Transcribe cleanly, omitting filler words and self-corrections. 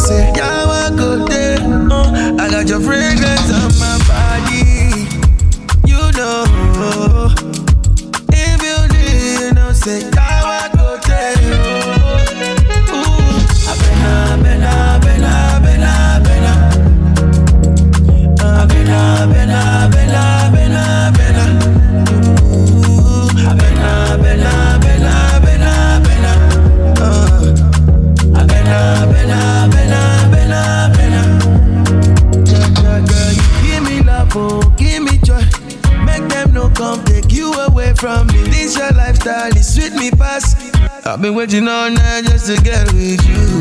say, yeah, I go there. I got your fragrance on my body. You know, if you need, say, yeah, I go there. Abena, bena, bena, bena, bena. Abena, bena, bena, bena, bena. Abena, bena, bena, bena, bena. Abena, bena, bena, bena, bena. Girl, you give me love, oh, give me joy. Make them no come take you away from me. This your lifestyle, it sweet me past. I've been waiting all night just to get with you.